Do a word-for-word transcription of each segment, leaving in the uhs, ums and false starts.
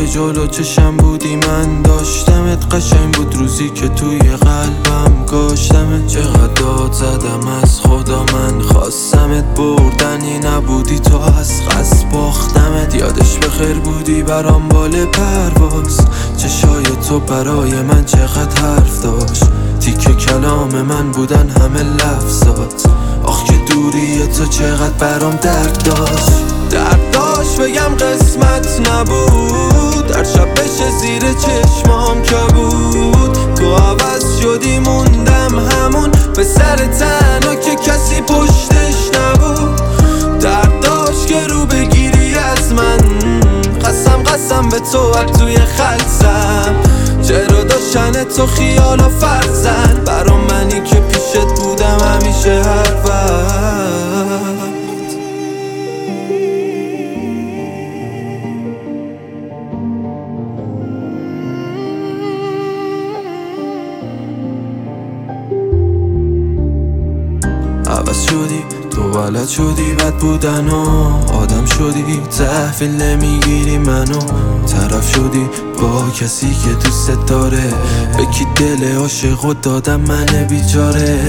جلو چشم بودی من داشتمت، قشنگ بود روزی که توی قلبم کاشتمت. چقدر داد زدم از خدا من خواستمت، بردنی نبودی تو از قصد باختمت. یادش بخیر بودی برام بال پرواز، چشای تو برای من چقدر حرف داشت. تیکه کلام من بودن همه لفظات، آخ که دوری تو چقدر برام درد داشت. درد داشت بگم قسمت نبود، در شب بشه زیر چشمام که بود. تو عوض شدی موندم همون به سر تنها که کسی پشتش نبود. درد داشت که رو بگیری از من، قسم قسم به تو هر توی خلصم. چرا داشتن تو خیال و فرزن، برام منی که پیشت بودم همیشه هر وقت. عوض شدی تو، بلد شدی بد بودن و آدم شدی، تحویل نمیگیری منو. طرف شدی با کسی که دوست داره، به کی دل عاشقو دادم من بیچاره.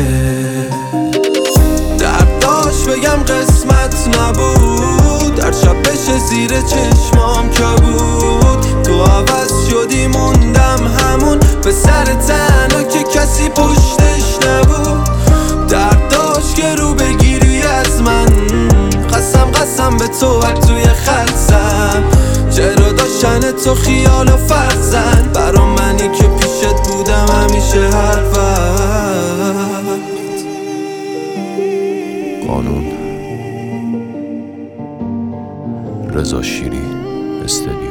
درد داشت بگم قسمت نبود، در شب بشه زیر چشمام که بود. تو عوض شدی موندم همون به سر تنها که کسی پشتش نبود. درد داشت که رو بگیری از من، قسم قسم به تو هر توی خلصم. چرا داشتن تو خیال و فرزن، برام منی که پیشت بودم همیشه هر وقت. قانون، رضا شیری، استدیو.